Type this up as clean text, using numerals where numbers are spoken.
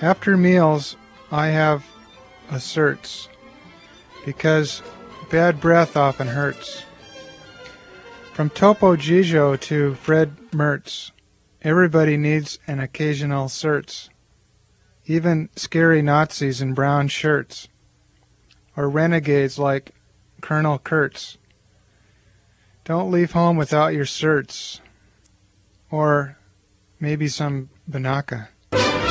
After meals, I have a certs, because bad breath often hurts. From Topo Gigio to Fred Mertz, everybody needs an occasional certs. Even scary Nazis in brown shirts, or renegades like Colonel Kurtz. Don't leave home without your certs, or maybe some Banaka.